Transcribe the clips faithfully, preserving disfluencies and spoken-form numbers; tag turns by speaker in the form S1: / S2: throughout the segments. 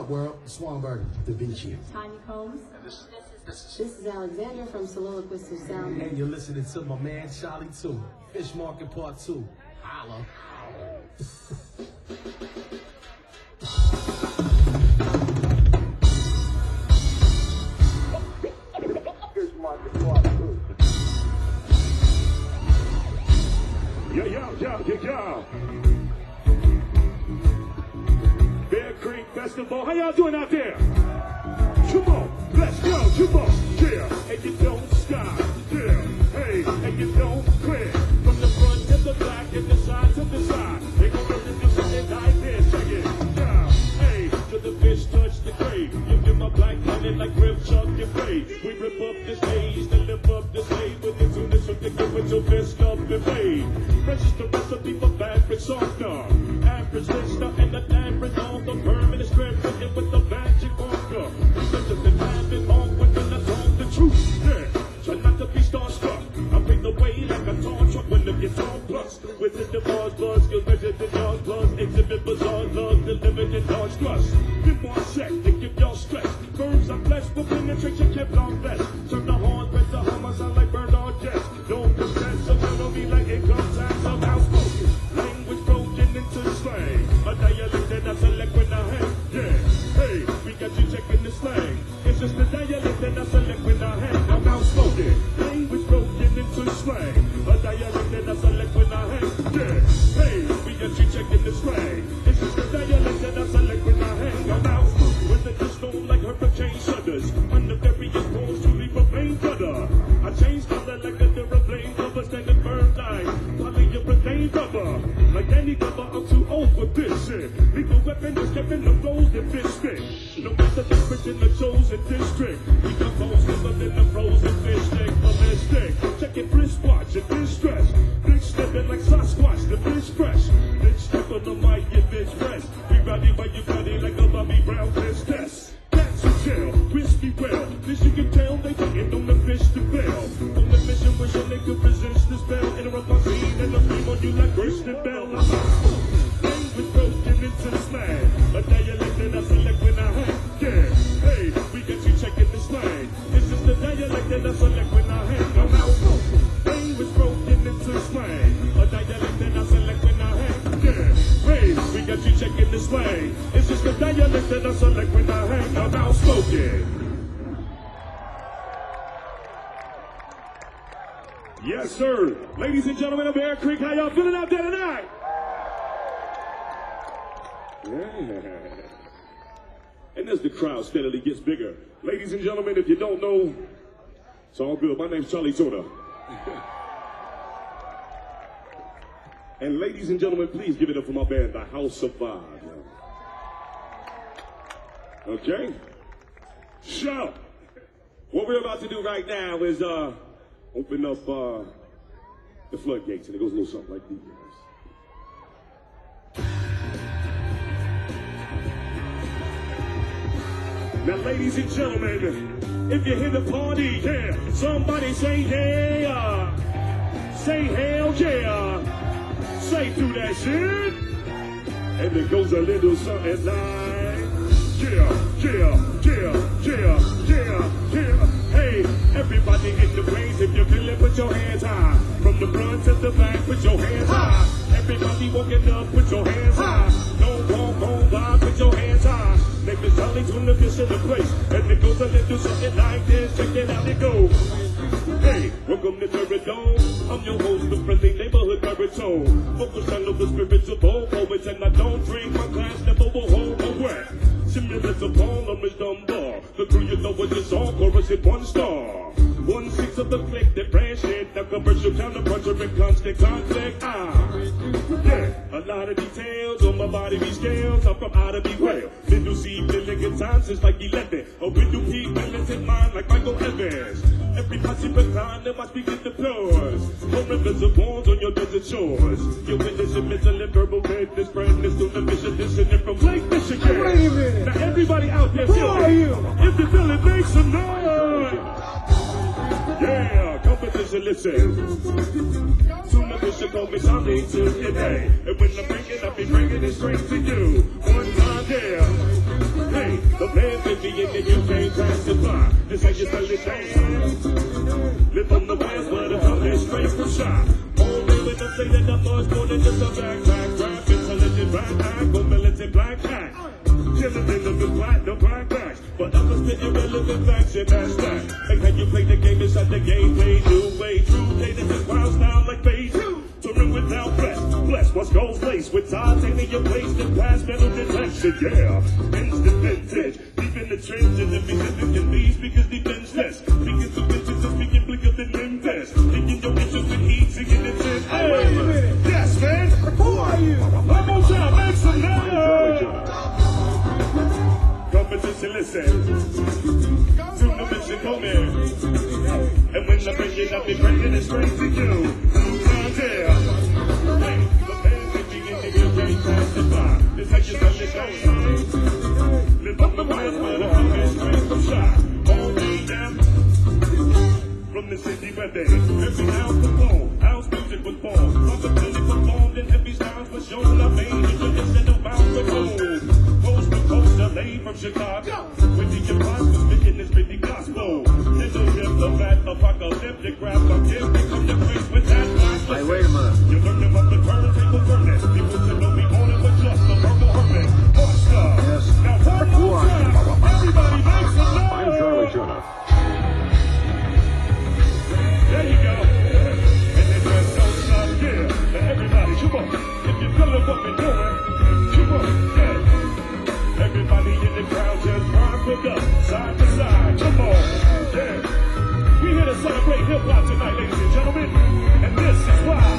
S1: up, world? Swanberg, Da Vinci.
S2: Tanya Combs.
S1: This, this, is,
S2: this is Alexandra from Soliloquist of Sound.
S1: And you're listening to my man Charlie two. Fish Market Part two. Holla.
S3: Fish Market Part two. Yo, yo, yo, yo, yo. Bear Creek Festival. How y'all doing out there? Come on, let's go, come on, yeah. And you don't stop, yeah. Hey, and you don't quit. From the front to the back and the side to the side. They gon' let you do something like this, check it, yeah. Hey, till the fish touch the grave. You give my black planet like Rip Chuck your face. We rip up the stage, then lift up the stage. With the tuna so they get with your fist up and fade. Fresh is the recipe for fabric softer. Average lister and the average on the permanent strip. Looking with the magic marker. Just the time and on when I talk the truth, yeah. Try not to be starstruck. I bring the way like a tall truck when the guitar plus. With the bars, buzz, skills, measure the jars, plus. Exhibit bizarre love, delivered in large thrust. Give more sex, they give y'all stress. Verbs are blessed, but penetration kept on best. Turn the horn, with the hum, I sound like Bernard Jess. Don't pretend, so turn on me like income tax. I'm outspoken. Language broken into slang. A dialect that I select when I hang. Yeah, hey, we got you checking the slang. It's just the dialect that I select when I hang. I'm outspoken. Language broken into slang. A dialect that I select when I hang. Yeah, hey, we got you checking the slang. It's just the dialect that I select when I hang. I'm outspoken. With the storm like hurricane shudders. Under various poles to leave a rain gutter. I change color like a aeroplane cover. Standing firm line. Polyurethane rubber. Like any cover, I'm too old for this shit. Legal weapon is stepping the roles that fish fit. No matter the difference in the chosen district. We got most similar than the frozen fish stick. A fish stick. Check it, wristwatch and distress. Bitch stepping like Sasquatch, the fish fresh. Bitch step on the mic, get bitch fresh. We rowdy while you body like a Bobby Brown test test. That's a jail, whiskey well. This you can tell they getting on the fish to bail. On the mission, wishing they could resist the spell. Interrupt my scene and I'm beam on you like Christian Bell. Language broken into slang. A dialect that I select when I hang. Yeah, hey, we got you checking the slang. This is the dialect that I select when I hang. I'm outspoken. Language broken into slang. A dialect that I select when I hang. Yeah, hey, we got you checking the slang. It's just the dialect that I select when I hang. I'm outspoken. Yes, sir. Ladies and gentlemen of Bear Creek, how y'all feeling out there tonight? Yeah. And as the crowd steadily gets bigger, ladies and gentlemen, if you don't know, it's all good. My name's Charlie Tuna. And ladies and gentlemen, please give it up for my band, The House of Vibe. Okay? So, what we're about to do right now is uh, open up uh, the floodgates, and it goes a little something like these. Now, ladies and gentlemen, if you hear the party, yeah, somebody say yeah, say hell yeah, say through that shit, and it goes a little something like, yeah, yeah, yeah, yeah, yeah, yeah, hey, everybody in the place, if you feel it, put your hands high, from the front to the back, put your hands high, everybody walking up, put your hands high, don't walk on by, put your hands high. Make the Charlie Tuna fish in the place. And it goes a little something like this. Check it out, it goes. Hey, welcome to Terradome. I'm your host, the friendly neighborhood baritone. Focus on the spirits of all poets. And I don't drink, my class never will hold my breath. Simulants of Paul, Miss Dunbar. The crew you know what this all chorus hit one star. One six of the click that ran shit. Now commercial counterpuncher in constant conflict. Ah, yeah, a lot of details on my body, these scales. I'm from out of be well. Middle C, million times since like eleven. A window peak, militant mind like Michael Evans. Every possible kind of my speaking the pros. No rivers of bonds on your desert shores. You're witnessing mental and verbal madness, brandness to the mission, listening from Lake Michigan.
S4: Wait a minute.
S3: Now everybody out there,
S4: Who
S3: feel
S4: are
S3: it.
S4: you?
S3: If you feel it, make some noise. Yeah, competition, listen. Tuna Fisher called me Charlie to today. And when I'm bringing, I'll be bringing it straight to you. One time, yeah. Hey, the man with me in the U K classify. This how you spell it down. Live on the west, but I'm coming straight from shop. Only when I say that I'm much more than just a backpack. Rap, intelligent, black pack, or militant black pack. Killing in the black, the black backs. But I'm a spit irrelevant facts, and that's that. Like how you play the game inside the gateway, new way, true data, and wild style like phase two. Touring without flesh, bless what's goes lace with titanium placed in past metal detection, yeah. Instant vintage, deep in the trenches, and because it can be speakers defenseless. Speaking to bitches and speaking blicker than invest. Thinking your bitches with heat, singing the ten. Hey, wait a minute. Yes, man. Who are you? One more time, make some noise. Competition, listen. To the mission, come here. And when I bring it, I'll be bringing it straight to you. Two times here. Hey, the man that you get to your game, testify. This how you touch it down. Live up the west, but I'm coming straight from shop. Only them. From the city where they every house performed, house music was born. Possibility performed and every styles was shown. I made it to the center bound the road. Coast to coast, L A from Chicago. With the impossible speaking this pretty gospel. Little hip, the fat, apocalyptic rap. I'm gifted from the place with that black.
S4: Hey, wait a minute.
S3: You learn about the turntable furnace. People to know me on it, but just the purple hermit. Monster.
S4: Yes.
S3: Now one
S4: Who
S3: more
S4: are you?
S3: time. Everybody make some noise.
S4: I'm Charlie Turner.
S3: There you go. And then just don't stop, yeah. Now everybody, come on. If you feel what we're doing, come on, yeah. Everybody in the crowd just rock it up, side to side, come on, yeah. We here to celebrate hip-hop tonight, ladies and gentlemen. And this is why.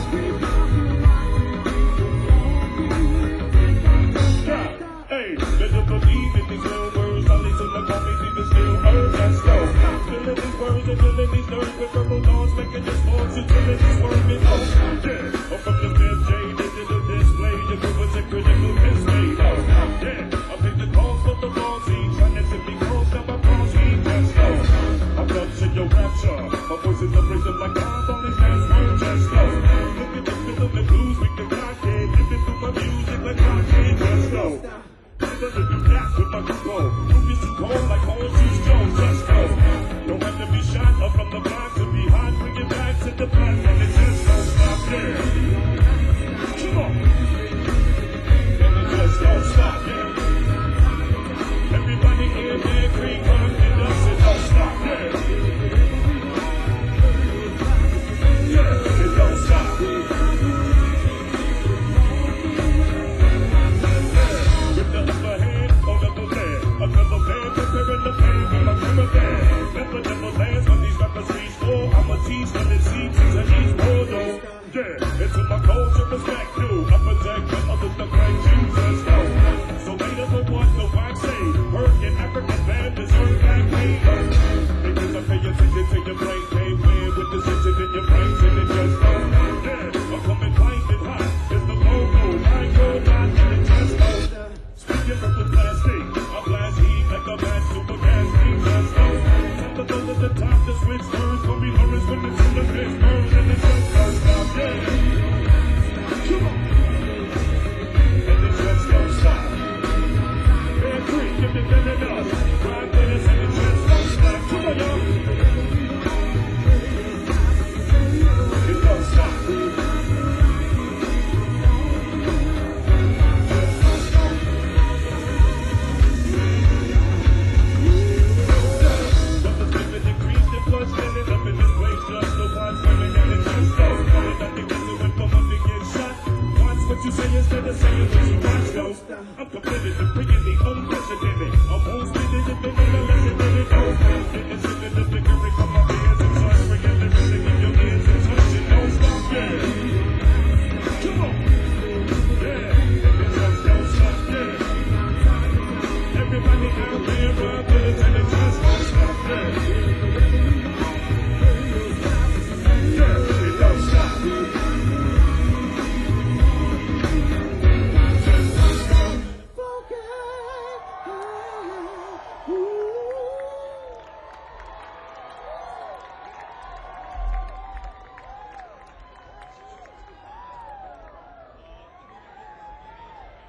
S3: Yeah. Hey, better believe in these real words. I'll listen to call me even still heard. Let's go. Feeling these words and feeling these nerves with verbal dawns, making this force and feeling these words with hope. Yeah. Oh, from the fifth J, digital display, your movements and critical display. Oh, yeah. I pick the calls for the wrong scene, trying to simply close down my cross heat. Let's go. I'm up to your rapture. My voice is abrasive like I'm on this dance floor. Let's go. Look at the rhythm and blues, we can rock it. Living through my music like I can. Let's go. Never to do that with my control. Move is too cold like orange juice Jones. Let's go. Don't have to be shot up from the block to be hot. Bring it back to the platform. It just don't stop there. Come on. And it just don't stop there. Everybody in there, green, rock, and us. It don't stop there. Yeah, it don't stop. With the upper hand on the land, another man preparing the pain with my caravan. Never, never lands when these rappers reach for. I'm a tease when it seems to each world. Yeah, into my culture, respect you. I protect when others don't like you. Let's go. So later for what the wax say? Work in African band deserve back pay. Because I pay attention to your brain, can't play with the system in your brain, and it just go. Yeah, I'm coming blinding hot. It's the logo, I go not and it just goes. Speaking from the plastic, I blast heat like a bad super gas leak. Let's go. Time to go to the top, the switch turns. Call me Lawrence when it's in the bitch burns, and it just don't stop. Yeah. Come on. And it just don't stop. Man, free, give me that enough. Ride with us, and it just don't stop. Come on, y'all. It don't stop. What you say instead of saying what you watch though. I'm committed to bringing the unprecedented. I won't spit it if it ain't a lesson in it. Oh, getting sick of the figuring from my ears and touch. Bringing everything in your ears and touch it. Don't stop, yeah. Come on. Yeah, it just don't stop, yeah. Everybody out there, run with us and it just don't stop, yeah. Yeah, it don't stop. Focus.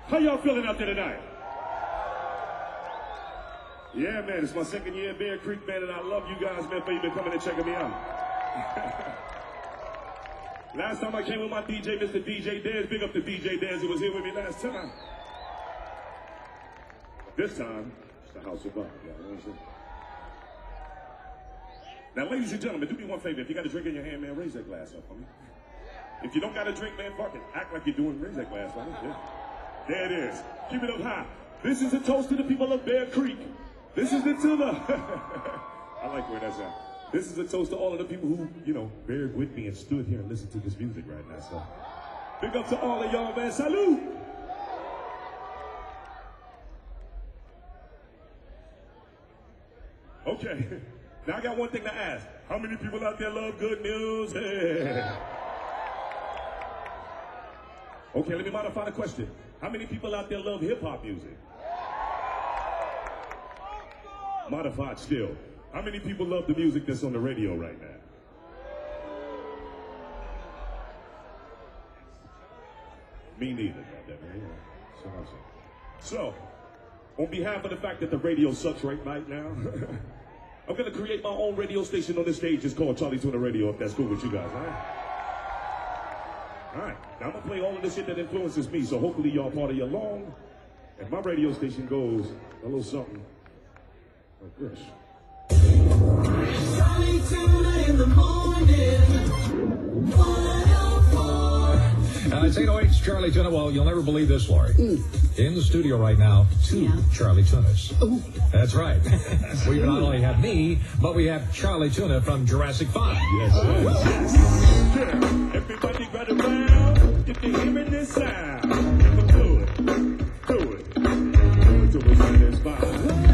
S3: How y'all feeling out there tonight? Yeah, man, it's my second year at Bear Creek, man, and I love you guys, man, for even coming and checking me out. Last time I came with my D J, Mister D J Dez. Big up to D J Dez, who was here with me last time. This time, it's the house of Bob, y'all know what I'm saying? Now, ladies and gentlemen, do me one favor. If you got a drink in your hand, man, raise that glass up for me. If you don't got a drink, man, fuck it. Act like you're doing, raise that glass, right? Yeah. There it is. Keep it up high. This is a toast to the people of Bear Creek. This is it to the... I like where that's at. This is a toast to all of the people who, you know, bared with me and stood here and listened to this music right now. So, big up to all of y'all, man. Salute! Okay. Now I got one thing to ask. How many people out there love good music? Okay, let me modify the question. How many people out there love hip-hop music? Modified still. How many people love the music that's on the radio right now? Me neither, goddammit. So, so, on behalf of the fact that the radio sucks right, right now, I'm going to create my own radio station on this stage. It's called Charlie Tuna Radio, if that's cool with you guys, all right? All right, now I'm going to play all of the shit that influences me, so hopefully y'all party along. And my radio station goes a little something like this.
S4: Charlie Tuna in the morning. one oh four. Uh, it's eight oh eight, it's Charlie Tuna. Well, you'll never believe this, Lori. Mm. In the studio right now, two yeah. Charlie Tunas. Ooh. That's right. We not only have me, but we have Charlie Tuna from Jurassic five.
S3: Yes, yes, yes. Yeah. Everybody got around if you're hearing this sound. Do it. Do it. Do it in this vibe.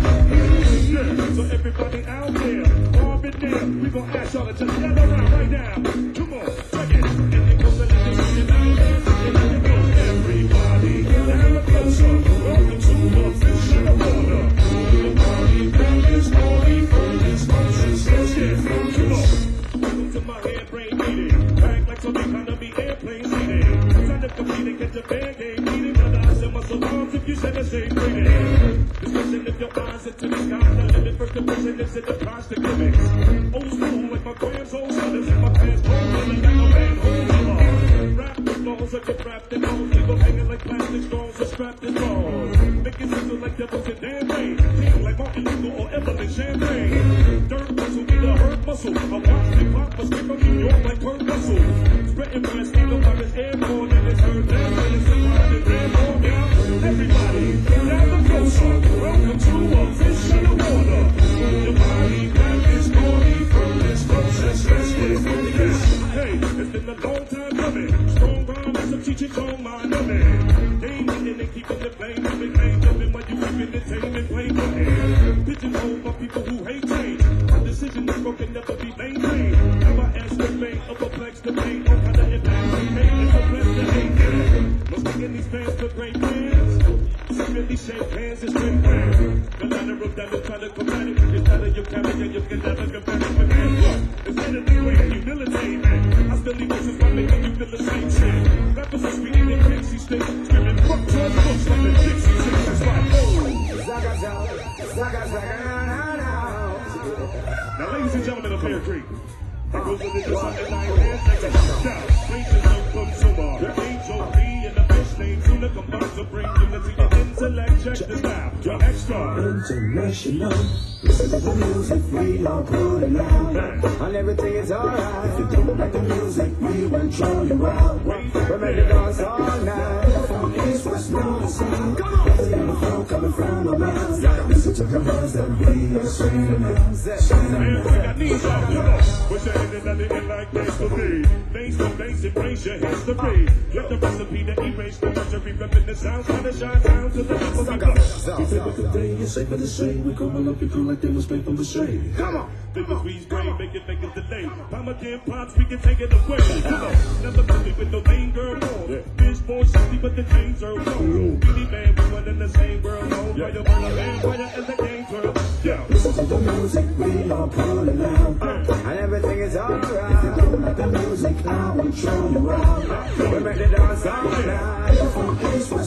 S3: So everybody out there, all in there, we gonna ask y'all to just gather around right now. Come on, check it. And it goes a little bit down there, and it goes everybody down closer. Welcome to the fish in the water. The party band is party for this Moses. Let's get come on. Welcome to my head brain meeting. Back like some economy airplane seating. Trying to compete and get the band game meeting. But I said muscle arms if you said the same thing. Discussion if your eyes into the sky. First impression is in the plastic gimmicks. Old school like my grand's old brothers and my pants home running like a man home along. Rap the balls are get wrapped in balls. Leave them hanging like plastic straws or strapped in balls. Make it sizzle like devils in damn rain. Feel like Martin Luther or Evelyn Champagne. Dirt muscle be the hurt muscle. I watch hip hop but stick on New York like Kurt Russell. Spreading breast, ain't nobody's airborne and it's heard down when it's in the airborne down. Everybody, down the coast. Welcome to a fish in the water. The body back is corny from this process. Let's get this. Hey, it's been a long time coming. Strong rhyme and some teachings on my numbing. They ain't winning and keeping the blame. They blame jumping while you keep entertainment playing for him. Pigeonhole by people who hate change. My decision is broken, never be maintained. Now I ask the pain, a perplex the pain. Oh, how to advance the pain. It's a bless the hate. Must be in these fans for great fans. Really shake hands and straight hands. The ladder of devil try to combat it. It's out of your carry and you can never compare it with hands. Instead of the way humility, man. I still leave this is why making you feel the same shit. Rappers are speaking in Dixie sticks. Screaming fuck George Bush like the Dixie Chicks. It's like, oh. Zaga, zaga, zaga, zaga, now, ladies and gentlemen of Bear Creek, I goes with this Sunday night dance like a shout. Places of consumer. The H O P and the fish name tuna combines to bring unity and intellect. Check this out. Your extra.
S5: International. Listen to the music, we all put it loud. And everything is alright. If you don't like the music, we will show you out. We're ready to dance all night. From east, west, north, and south. Come on. There's a flow coming from around. Listen to the words that we are singing now.
S3: Man, we got knees off, come on. Put your hand in nothing like this to be. Face to face, embrace your history. Get the recipe to erase the luxury. Repping the sound, trying to shine down to the level we go.
S5: We take back the day, it's safe for the same. We come up, you cool like they was made from the shade.
S3: Come on. Figures we spray, make it, make it delay. Palm again, pops, we can take it away. Come on. Never put me with no main girl on. Bitch born sixty, but the chains are low. Billy man, we went in the same world. Home, fire, burn a man, fire, and the game's world. Yeah.
S5: Listen to the music, we all pull it loud. And everything is alright. If you don't like the music, I will show you out. We're ready to dance all night. From east, west, north,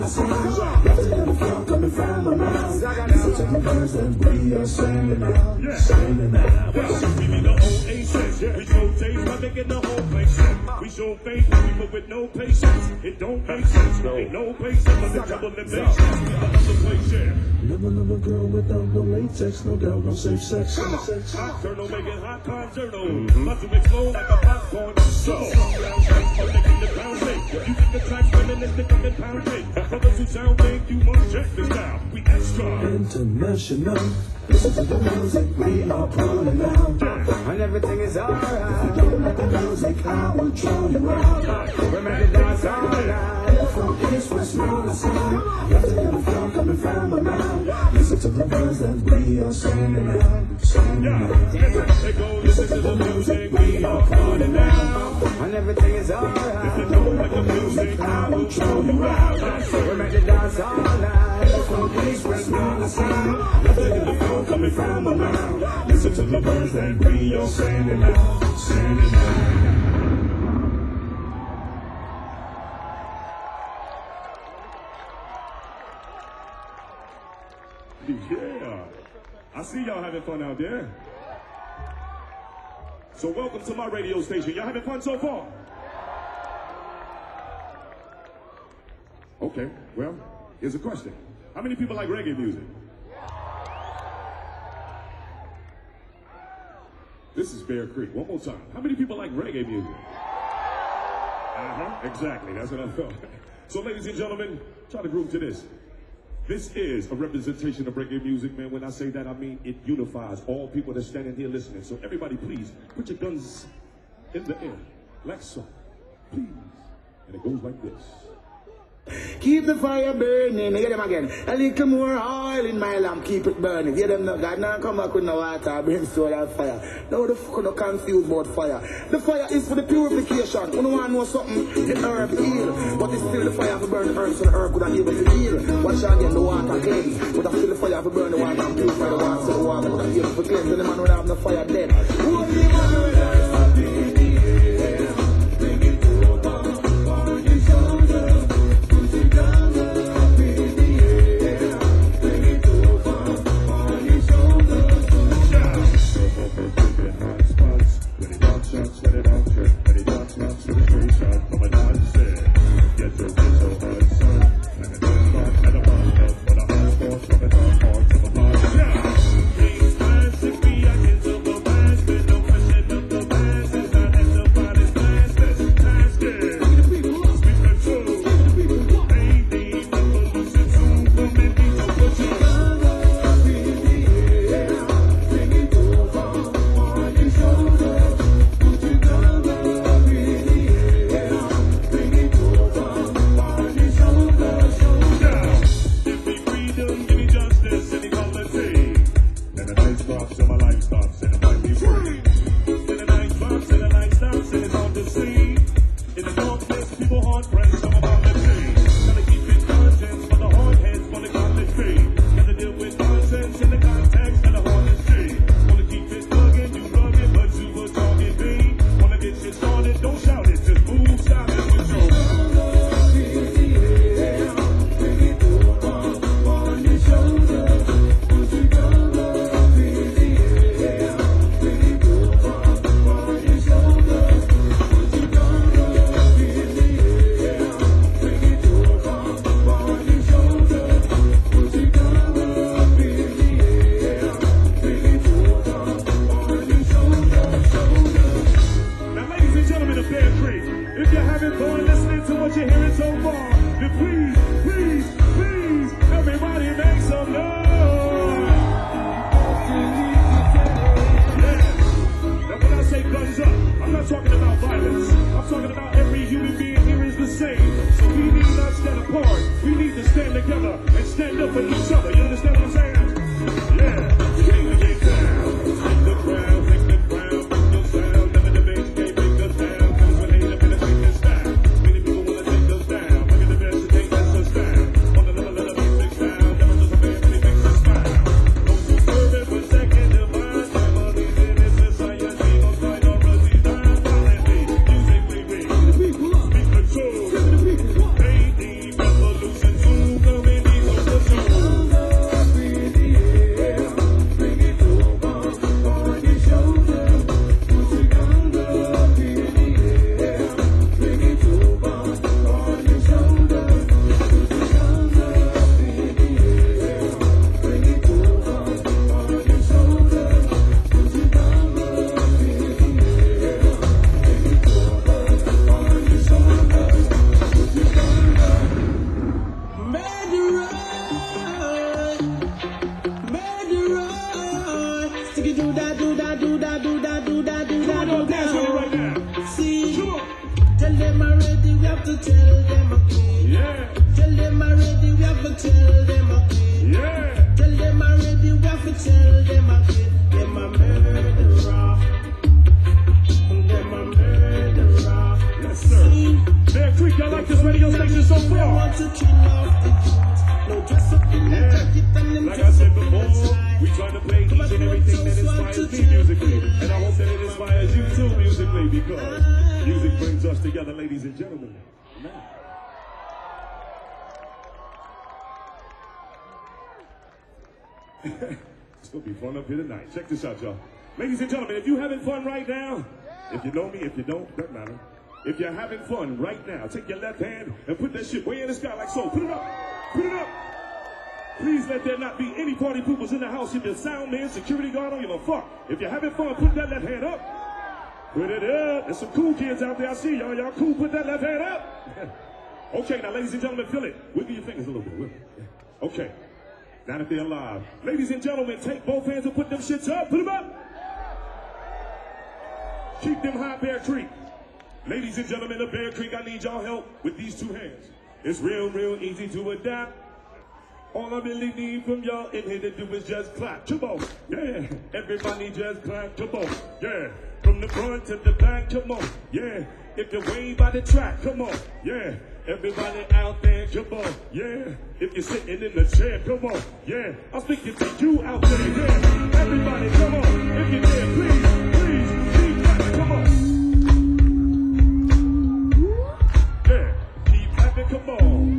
S5: sing. Listen to the flow coming from my mouth. Listen to the words that we are singing out.
S3: Yeah.
S5: Singing out.
S3: We be the old ancients. We show days by making the whole place shit. We show faith to people with no patience. It don't make sense. No. Ain't no patience for the trouble that makes sense. We got another place, yeah.
S5: Never, never girl without no latex, no doubt, no safe sex.
S3: Hot turtle making hot concerto. About to explode like a popcorn. So, making the pound cake. You think the track's reminiscent of the pound cake. For those who sound big, you must check this out. We extra.
S5: International. Listen to the music we are pulling out. And everything is alright. Don't let the music out, we'll throw you out. Remember to dance all night. From east, west, north, and south. Listen to the flow coming from my mouth. Listen to the words that we are singing out. Singing out.
S3: They go listen to the music we are pulling out.
S5: And everything is alright.
S3: If you don't like the music, I will throw you out.
S5: Remember to dance all night. From east, west, north, and south. Listen to the flow coming from my mouth. Listen to the words that we are singing out. Singing out.
S3: Yeah, I see y'all having fun out there. So welcome to my radio station. Y'all having fun so far? Okay, well, here's a question. How many people like reggae music? This is Bear Creek. One more time. How many people like reggae music? Uh-huh, exactly. That's what I thought. So ladies and gentlemen, try to groove to this. This is a representation of reggae music, man. When I say that, I mean it unifies all people that's standing here listening. So everybody, please, put your guns in the air, like so. Please. And it goes like this.
S5: Keep the fire burning, hear them again. A little more oil in my lamp, keep it burning. Hear them now, God, now come back with no water, brimstone and fire. Now the fuck no confused about fire. The fire is for the purification. You don't want to know something, the herb heal. But it's still the fire for burn the herb, so the herb could have able to heal. Watch again, the water cleanse. But I still the fire for burn the water and purify the water, so the water could have able to cleanse. And the man would have no fire dead. Who the man would have
S3: Revolution. Like I said before, we try to play each and everything that inspires me musically. And I hope that it inspires you too musically, because music brings us together, ladies and gentlemen. Now. It's gonna be fun up here tonight. Check this out, y'all. Ladies and gentlemen, if you're having fun right now, if you know me, if you don't, doesn't matter. If you're having fun right now, take your left hand and put that shit way in the sky like so. Put it up. Put it up. Please let there not be any party poopers in the house. If you're sound man, security guard, don't give a fuck. If you're having fun, put that left hand up. Put it up. There's some cool kids out there. I see y'all. Y'all cool. Put that left hand up. Okay, now, ladies and gentlemen, feel it. Wiggle your fingers a little bit. Wiggle. Okay. Now that they're alive. Ladies and gentlemen, take both hands and put them shits up. Put them up. Keep them high, Bear Creek. Ladies and gentlemen of Bear Creek, I need y'all help with these two hands. It's real, real easy to adapt. All I really need from y'all in here to do is just clap. Come on, yeah. Everybody just clap. Come on, yeah. From the front to the back, come on, yeah. If you're way by the track, come on, yeah. Everybody out there, come on, yeah. If you're sitting in the chair, come on, yeah. I'm speaking to you out there, yeah. Everybody, come on. If you're there, please, please, keep clapping, come on. Yeah, keep clapping, come on.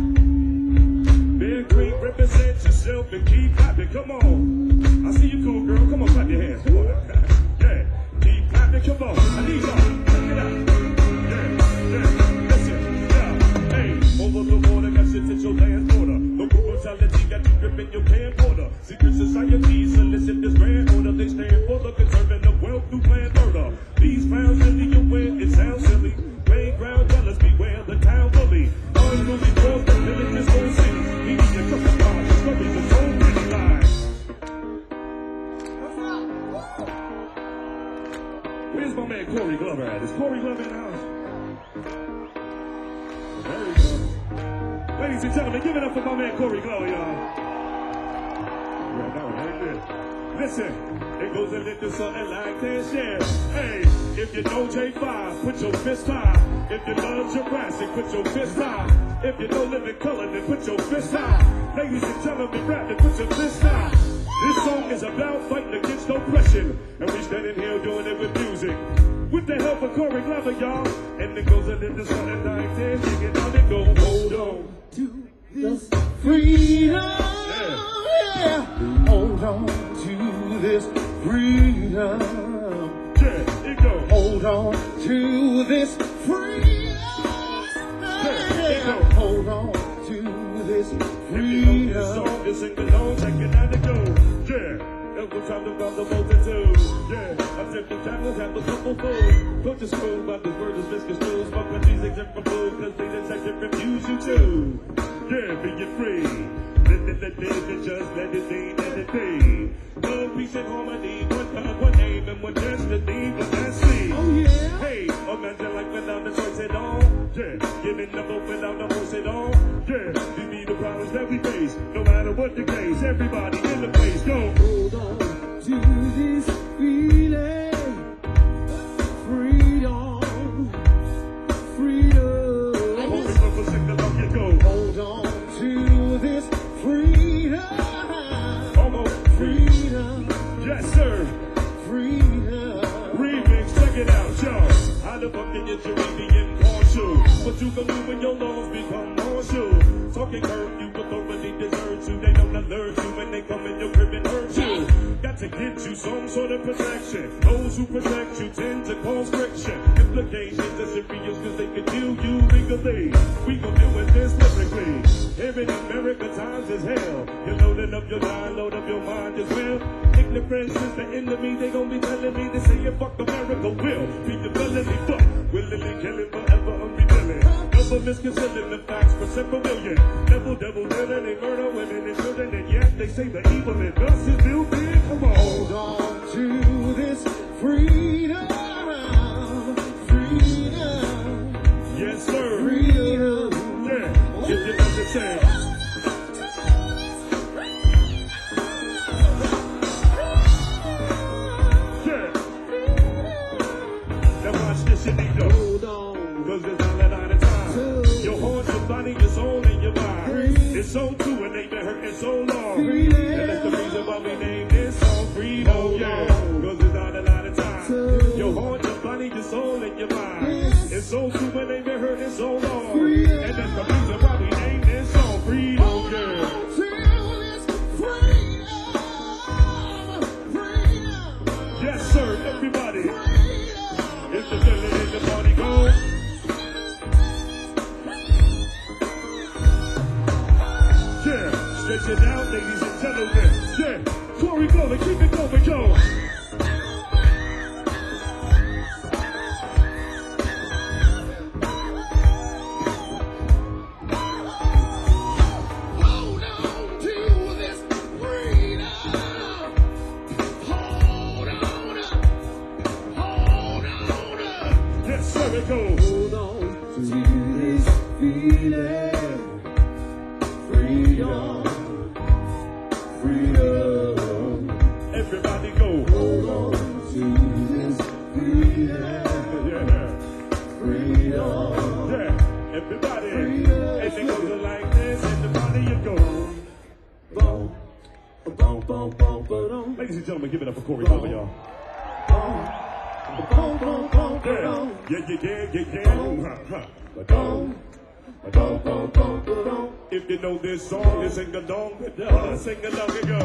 S3: Bear Creek, represent yourself and keep clapping, come on. I see you, cool girl, come on, clap your hands, come on. Yeah, keep clapping, come on. I need y'all, check it out. Yeah, yeah, listen, yeah. Hey, over the water, got shit at your land border. Local brutality got you gripping your camcorder. Secret societies solicit this grand order. They stand for the conserving of wealth through planned murder. These clowns really aware, it sounds silly. Playground jealous, beware the town bully. Unruly force, the villages whole city. Media cook the bar, the stories of so many lies. Where's my man Corey Glover at? Is Corey Glover in the house? There you go. Ladies and gentlemen, give it up for my man Corey Glover, y'all. Yeah, that was very good. Listen, it goes a little something like this, yeah. Hey, if you know J five, put your fist high. If you love Jurassic, put your fist high. If you know Living Color, then put your fist high. Ladies and gentlemen, rap, then put your fist high. This song is about fighting against oppression, and we standing here doing it with music. With the help of Corey Glover, y'all. And it goes a little something like this. Take it down and go, hold on to this freedom. Yeah. Yeah. Hold on to this freedom. Yeah, it goes. Hold on to this freedom. Yeah, it goes. Hold on to this freedom. If you know this song, just sing along, take it down and go. Yeah. It was time to run the multitude. Yeah, I took the camels, have a couple food. Put the screw, but the word is misconstrued. Fuck with these except for food, cause they detect and refuse you too. Yeah, be it free. Let it, let it, just let it be, let it be. Love, peace, and harmony. One God, one name, and one destiny. But that's me. Oh, yeah. Hey, imagine like without the choice at all. Yeah, giving the vote without the horse at all. Yeah, these be the problems that we face. No matter what the case, everybody in the place, go. Hold on to this feeling. Freedom. Freedom. Hold it up a second, let you go. Hold on to this freedom. Almost freedom. Yes, sir. Freedom. Remix, check it out, y'all. How the fuck can you be impartial? What you gonna do when your laws become martial? Talking curfew, authority deserves you. They don't alert you when they come in your crib and hurt you. Got to get you some sort of protection. Those who protect you tend to cause friction. Implications are serious cause they can kill you legally. We gon' deal with this lyrically. Here in America, times is hell. You're loading up your line, load up your mind as well. Ignorance is the enemy. They gon' be telling me they say it, fuck America will be the felony, but willingly killing forever unrevealing. Government's concealing the facts for several million. Devil, devil, devil, they murder women and children, and yet they say the evil in us is still big. Come on. Hold on to this freedom. Freedom. Yes, sir. Freedom. Yeah. If you understand. Yeah. Now watch this, you need to hold on. Cause there's not a lot of time. Your heart, your body, your soul, and so true and they've been hurting so long. Freedom. And that's the reason why we named this song Freedom, yeah. Cause there's not a lot of time. Your heart, your body, your soul, and your mind. It's so true when they've been hurting so long. Freedom. And that's the reason why we named this song Freedom, yeah. Yes, sir, everybody. If the feeling in the party go. Yeah, stretch it out, ladies and gentlemen. Yeah, Corey, go, and keep it going, yo.
S5: Hold on to this feeling. Freedom, freedom.
S3: Everybody go.
S5: Hold on to this feeling.
S3: Yeah.
S5: Freedom.
S3: Yeah. Everybody.
S5: Freedom.
S3: And it goes like this, and the party you go.
S5: Boom, boom, boom, boom, boom.
S3: Ladies and gentlemen, give it up for Corey Baba, y'all.
S5: Boom, boom, boom,
S3: Yeah,
S5: boom.
S3: yeah, yeah, yeah, yeah, yeah. Huh, huh.
S5: Boom, boom, boom, boom, boom.
S3: If you know this song, you sing along with us. Sing along and go.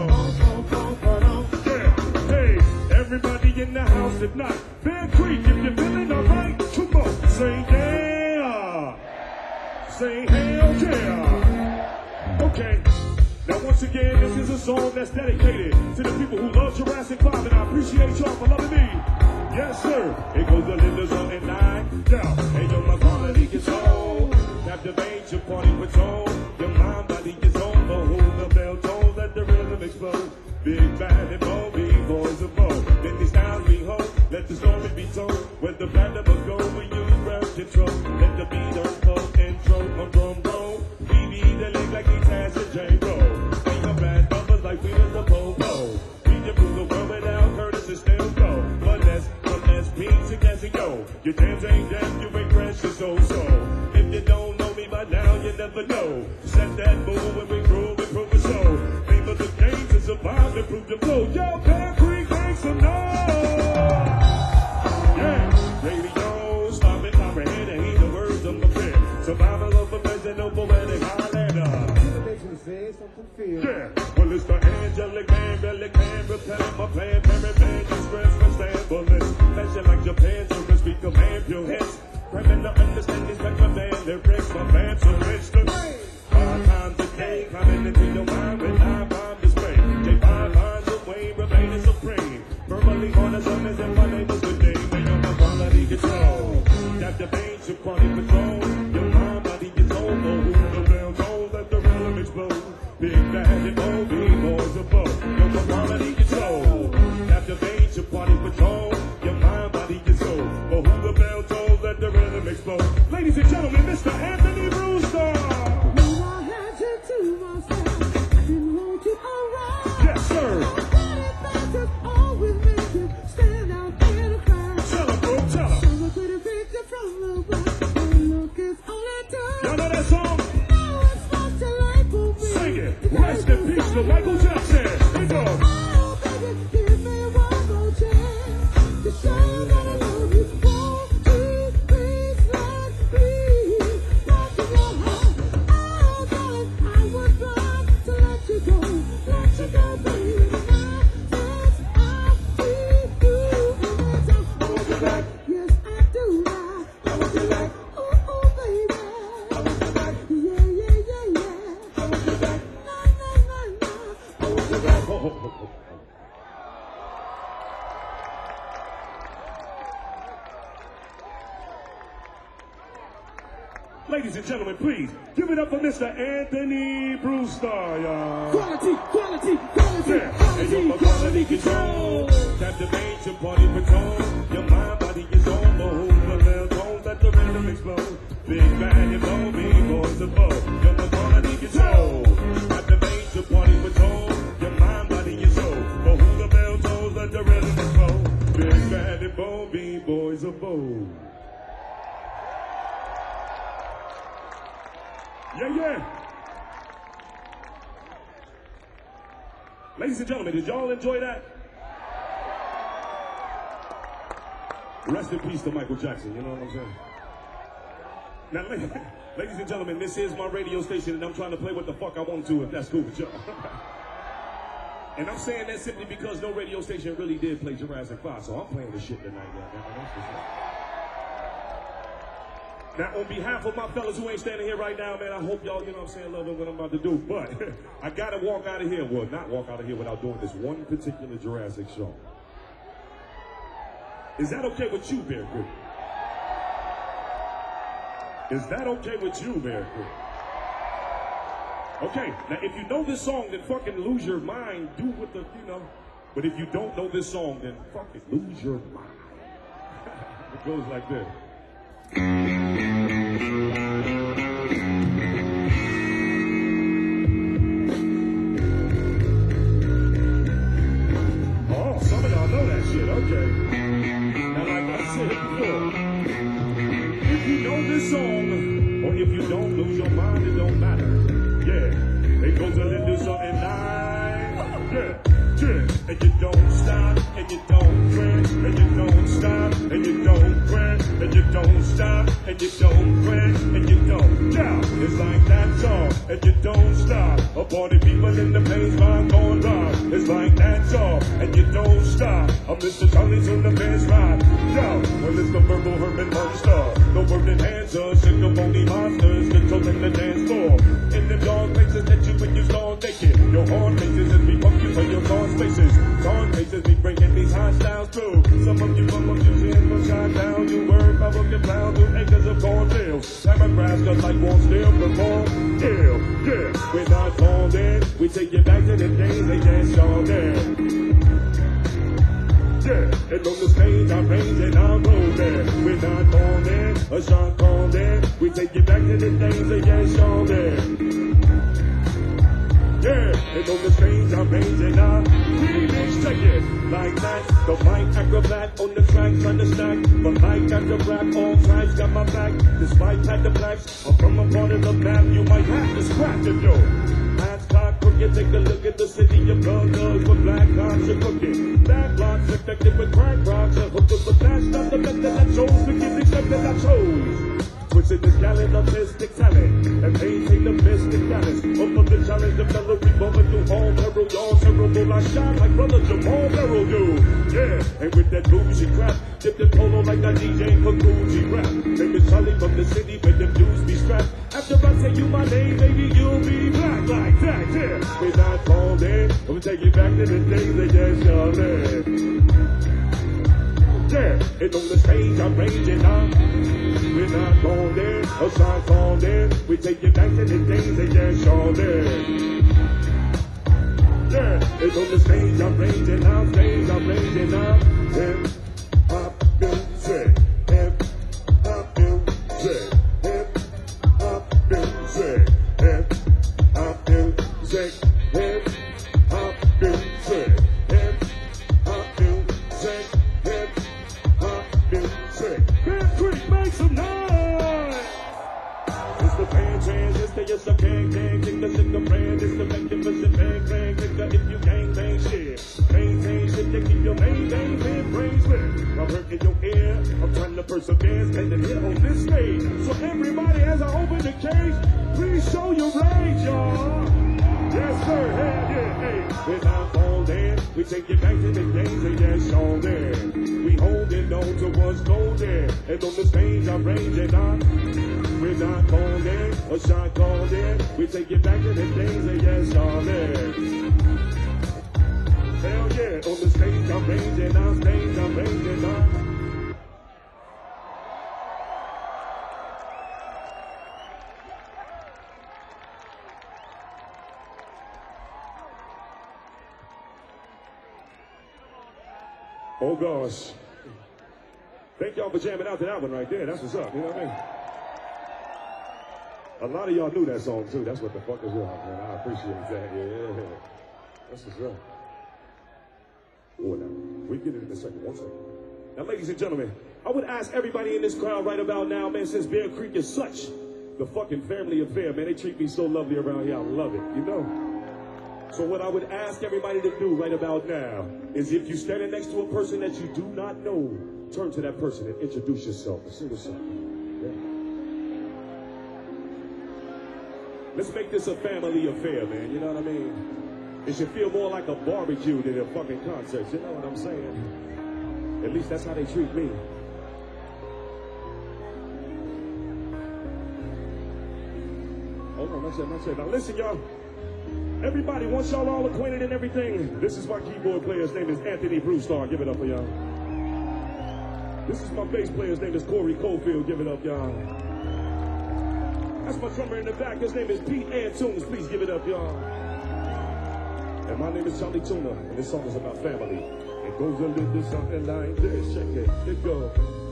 S3: Yeah, hey, everybody in the house, if not, Bear Creek, if you're feeling alright, come on, say yeah. Say hell yeah. Okay. Now once again, this is a song that's dedicated to the people who love Jurassic five, and I appreciate y'all for loving me. Yes, sir. It goes to Linda's on and nine. Down. Hey, yo, my quality control. Captivate your party patrol. Your mind, body, your soul. The whole the bell toll. Let the rhythm explode. Big bad and bold, big boys of bold. Then these styles we hold. Let the story be told. Where the platinum go, we use breath control. Let the beat unfold. Intro on drum roll. We be the leg like these hands and J-Roll. We the bad numbers like we was the po-po. We can prove the world without Curtis and still go. But let's Beats and gas and go. Your jams ain't jam, you ain't precious, so so. If you don't know me by now, you never know. Set that move when we groove and prove it so. Name of the game to survive and prove your flow. Yo, Bear Creek, make some noise. Yeah, radio, stop it, comprehend and heed the words of the pen. Survival of a president, poetic Highlander. Yeah, well, it's the angelic man, relic man, repelling my plan, parent man, you stress for stableness. Fashion like Japan, so to speak, command your heads. Criminal understandings like my man, lyrics, my man, so it's the hard times a day, climbing into your mind with I bomb display. Take five lines away, remaining supreme. Verbally on the summons and my name is the name, and you're my quality control. Captivate your quality patrol. Your mind, body, your soul, oh, who the bell toll, let the rhythm explode. Big bad and old boys above. You're my quality control. Captivate your party patrol. Your mind, body, your soul. Oh, who the bell toll, let the rhythm explode. Ladies and gentlemen, Mister Anthony Brewster. Yes, sir. Tell him, bro, tell him. Y'all know that song? Sing it. Rest in peace to Michael Jackson. Here we go. Ladies and gentlemen, please give it up for Mister Anthony Brewster, y'all.
S5: Quality, quality, quality,
S3: Yeah, and you're my quality control. Captivate your party patrol. Your mind, body, your soul. Move the bell toll, let the rhythm explode. Big bad and low, big boys above. You're my quality control. Captivate your party patrol. Your mind, body, your soul. Move the bell toll, let the rhythm explode. Big bad and bold, big boys above. Yeah, yeah. Ladies and gentlemen, did y'all enjoy that? Rest in peace to Michael Jackson, you know what I'm saying? Now, ladies and gentlemen, this is my radio station, and I'm trying to play what the fuck I want to, if that's cool with y'all. And I'm saying that simply because no radio station really did play Jurassic five, so I'm playing this shit tonight, man. That's for sure. Now, on behalf of my fellas who ain't standing here right now, man, I hope y'all, you know what I'm saying, loving what I'm about to do. But I gotta walk out of here, well, not walk out of here without doing this one particular Jurassic song. Is that okay with you, Bear Creek? Is that okay with you, Bear Creek? Okay, now if you know this song, then fucking lose your mind. Do what the, you know. But if you don't know this song, then fucking lose your mind. It goes like this. Oh, some of y'all know that shit, okay. Now, like I said before, if you know this song, or if you don't lose your mind, it don't matter. Yeah, it goes a little something nice. Yeah, yeah, and you don't stop, and you don't quit, and you don't stop, and you don't quit, and you don't stop, and you don't quit, and you don't. Yeah, it's like that song, and you don't stop. Up all the people in the place, line going rock. It's like that song, and you don't stop. I'm Mister Tony's on the best ride. Yo, well, it's the verbal Herman Monster. The word in hands of sick-a-bony monsters controlling the dance floor. In the dark places that you when you start naked. Your hard faces as we pump you for your car spaces. Dark faces be breaking these hot styles through. Some of you come up using from shine down. You work by looking down through acres of cornfields. Paragraphs just like won't still perform. Yeah, yeah, we're not called in. We take you back to the days they danced all day. Yeah, and on the stage I'm raging, I'm rolling. We're not called in, a shot called in. We take you back to the days they danced all day. Yeah, and on the stage I'm raging, I'm remix, check it. Like that, the mic acrobat on the track, trying to stack. But mic after rap, all tracks got my back. Despite had the blacks, I'm from a part of the map, you might have to scratch the door. Hands cocked, crook you take a look at the city of blood, with black rocks are cooking. Black blocks infected with crack rocks, are hooked but that's not the method I chose, the gift except that I chose. Twisted this gallon of mystic talent, and maintain the mystic balance. Up of the challenge, the melody bumping through all peril, y'all terrible. I shine like brother Jamal Merrill do. Yeah, and with that bougie crap, dipped in polo like a D J for Gucci rap. Name is Charlie from the city, but them dudes be strapped. After I tell you my name, baby, you'll be black like that. Yeah, we're not called in. I'm take you back to the days they just Charlie. Yeah, and on the stage I'm raging on. We're not gone there, a shot gone there. We take you back to the days they just Charlie. Yeah, and on the stage I'm raging on. Stage I'm raging on. Hip hop music, hip hop music, hip hop music, hip hop music, hip hop music, hip hop music, hip hop music. Bear Creek, make some noise! It's the band chance, it's the yes I can, can, kick the sick of brand, it's the magnificent bang, bang, nigga, if you gang, bang, shit. Maintain shit, you keep your main, main, main brains with. I'm hurting your ear, I'm trying to persevere, standing here on this stage. So everybody, as I open the cage, please show your rage, y'all. Yes, sir, hell yeah, hey. We're not holding, we take you back to the days they just showed there. We holding on to what's golden, and on the stage I'm raging on. We're not holding, a shot called in. We take you back to the days they just saw there. Hell yeah, on the stage I'm raging on, stage I'm raging on. Oh gosh. Thank y'all for jamming out to that one right there. That's what's up, you know what I mean? A lot of y'all knew that song too. That's what the fuck is up, man. I appreciate that. Yeah. That's what's up. Oh, now, we get it in a second. One second. Now, ladies and gentlemen, I would ask everybody in this crowd right about now, man, since Bear Creek is such the fucking family affair, man. They treat me so lovely around here. I love it, you know? So what I would ask everybody to do right about now is if you're standing next to a person that you do not know, turn to that person and introduce yourself and sing a song. Yeah. Let's make this a family affair, man. You know what I mean? It should feel more like a barbecue than a fucking concert. You know what I'm saying? At least that's how they treat me. Hold on, that's it, that's it. Now listen, y'all. Everybody, once y'all all acquainted and everything, this is my keyboard player. His name is Anthony Brewstar. Give it up for y'all. This is my bass player. His name is Corey Cofield. Give it up, y'all. That's my drummer in the back. His name is Pete Antunes. Please give it up, y'all. And my name is Charlie Tuna, and this song is about family. It goes a little something like this. Check it. It goes.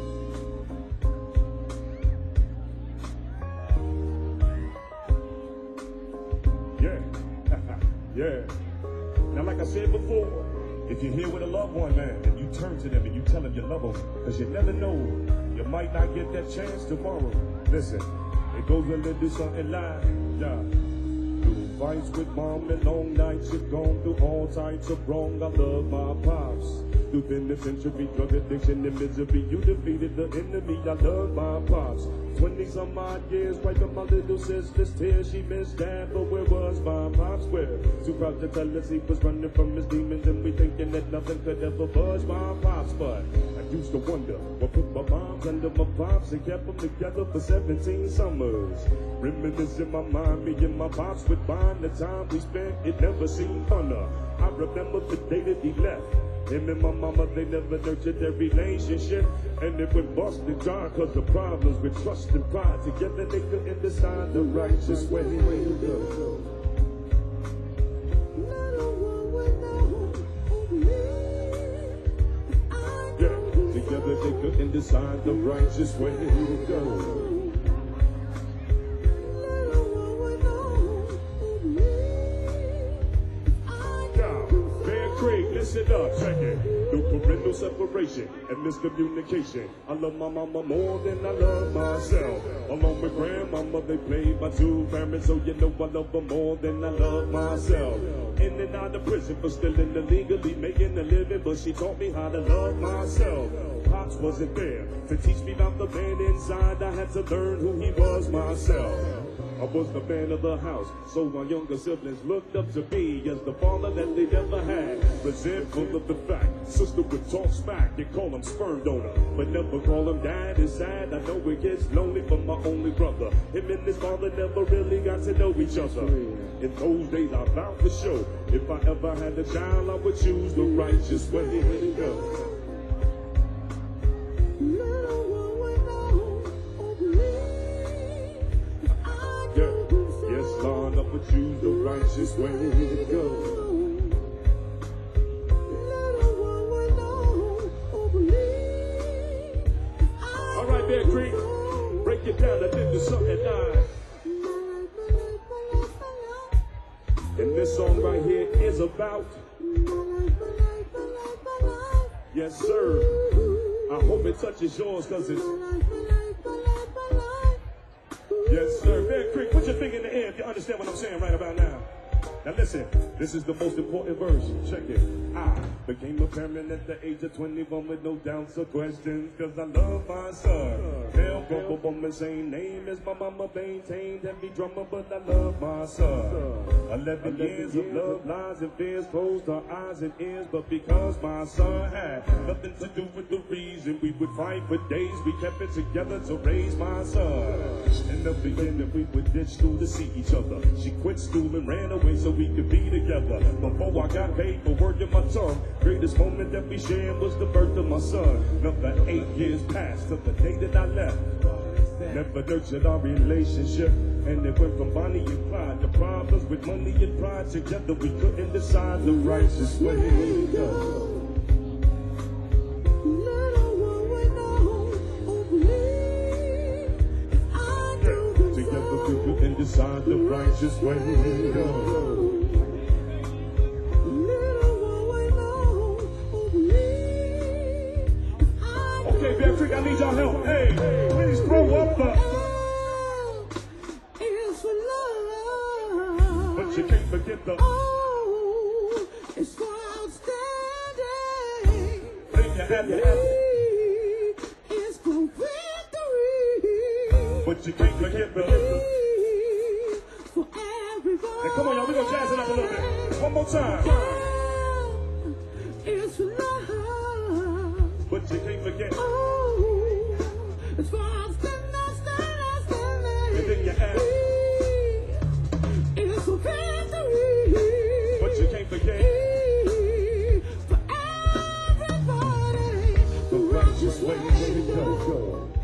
S3: Yeah. Yeah. Now, like I said before, if you're here with a loved one, man, and you turn to them and you tell them you love them, because you never know, you might not get that chance tomorrow. Listen, it goes a little something like, yeah. Through fights with mom and long nights, you've gone through all types of wrong. I love my pops. Through penitentiary, drug addiction, and misery, you defeated the enemy. I love my pops. Twenty some odd years, wiping my little sister's tears. She missed dad, but where was my pops? Where? Too proud to tell us he was running from his demons, and we thinking that nothing could ever budge my pops. But I used to wonder what put my moms under my pops and kept them together for seventeen summers. Reminiscing my mind, me and my pops would bind the time we spent. It never seemed funner. I remember the day that he left. Him and my mama, they never nurtured their relationship. And it went busted dry cause of problems with trust and pride. Together they couldn't decide the righteous way to go. Yeah, together they couldn't decide the righteous way to go. Listen up, check it. Through parental separation and miscommunication, I love my mama more than I love myself. Along with grandmama, they played my two parents, so you know I love them more than I love myself. In and out of prison for stealing illegally, making a living, but she taught me how to love myself. Pops wasn't there to teach me about the man inside. I had to learn who he was myself. I was the man of the house, so my younger siblings looked up to me as the father that they never had. Resentful of the fact, sister would talk smack and call him sperm donor, but never call him dad. It's sad, I know it gets lonely for my only brother. Him and his father never really got to know each other. In those days I vowed for sure, if I ever had a child, I would choose the righteous way to go. But choose the righteous way to go. All right, Bear Creek, break it down. I did do something nice. And this song right here is about. Yes, sir. I hope it touches yours, cause it's. Yes, sir. Bear Creek, put your finger in the air if you understand what I'm saying right about now. Now listen, this is the most important verse. Check it. I became a parent at the age of twenty-one with no doubts or questions, cause I love my son. Hell, Purple Woman, same name as my mama, maintained heavy drummer, but I love my son. Eleven years of love, lies and fears, closed our eyes and ears, but because my son had nothing to do with the reason we would fight for days, we kept it together to raise my son. In the beginning, we would ditch school to see each other. She quit school and ran away so we could be together. Before I got paid for working my tongue, greatest moment that we shared was the birth of my son. Another eight years passed to the day that I left. Never nurtured our relationship, and it went from Bonnie and Clyde. The problems with money and pride, together we couldn't decide the righteous way to go. We couldn't decide the righteous way to go. Okay, Bear Creek, I need y'all help. Hey, please throw up the. But you can't forget the.
S5: is for outstanding.
S3: Think you have your answer.
S5: Is for victory.
S3: But you can't forget the listen.
S5: For everybody.
S3: Hey, come on, y'all. We're going to jazz it up a little bit. One more time.
S5: It's love.
S3: But you can't forget.
S5: Oh, it's for outstanding, outstanding, outstanding.
S3: And then you ask.
S5: It's for victory.
S3: But you can't forget.
S5: For everybody. The righteous way.
S3: Go, go.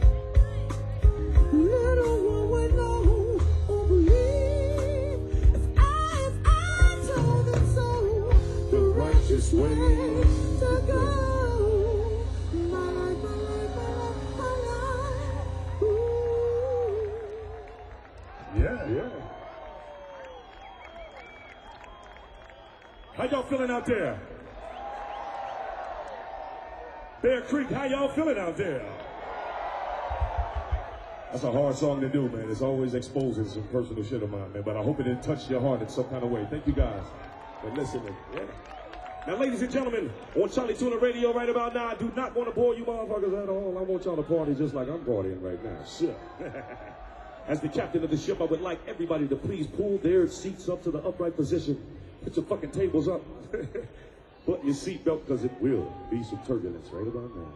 S5: Little one would know or believe if I, if I told them so. The righteous way to go. My life, my life, my life, my life. Ooh.
S3: Yeah, yeah. How y'all feeling out there? Bear Creek, how y'all feeling out there? That's a hard song to do, man. It's always exposing some personal shit of mine, man. But I hope it didn't touch your heart in some kind of way. Thank you guys for listening. Yeah. Now, ladies and gentlemen, on Charlie Tuna Radio right about now, I do not want to bore you motherfuckers at all. I want y'all to party just like I'm partying right now. Shit. As the captain of the ship, I would like everybody to please pull their seats up to the upright position. Put your fucking tables up. Button your seatbelt, because it will be some turbulence right about now.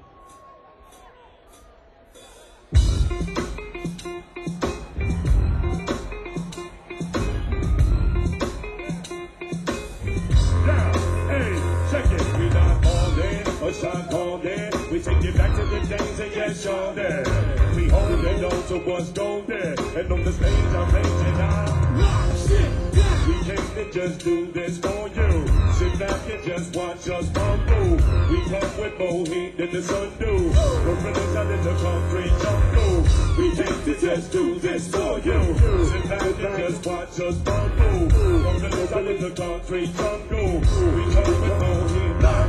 S3: Shot called in. We take you back to the days and yes, y'all there. We hold it on to what's going there. And on the stage, I'm raging out. We came to just do this for you. Sit back and just watch us bumble. We come with more heat than the sun do. We're running out in the concrete jungle. We came to just do this for you. Sit back and just watch us bumble. We're running out in the concrete jungle. We come with more heat.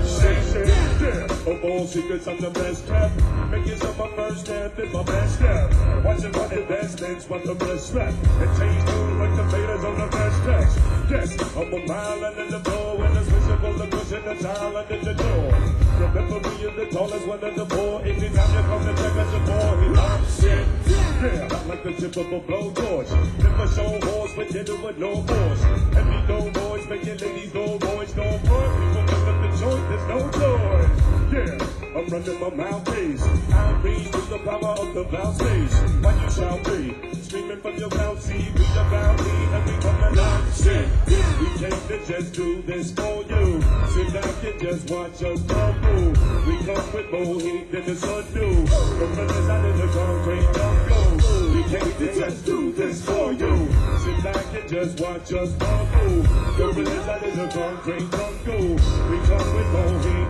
S3: Of all secrets, I'm the best kept. Making some my first step is my best step. Watching my investments, but the best rep. And change mood like the betas on the best text. Yes, I'm a mile under the floor, and it's visible the cushion, the tile under the door. Remember me is the tallest one of the four. Anytime you come to check us before, he loves it. Yeah, I'm like the tip of a blowtorch. Never show horse, but dinner with no force. And me no boys, making ladies no boys, no work. People look at the joint, there's no joy. Yeah, I'm running my mouthpiece. I'll read with the power of the mouth stage. Why you shall be screaming from your mouth, see we the bounty, and we come alive. Shit, we came to just do this for you. Sit back and just watch us bubble. We come with more heat than the sun do. From running out in the concrete jungle. We came to just do this for you. Sit back and just watch us bubble. Running out in the concrete jungle. We come with more heat.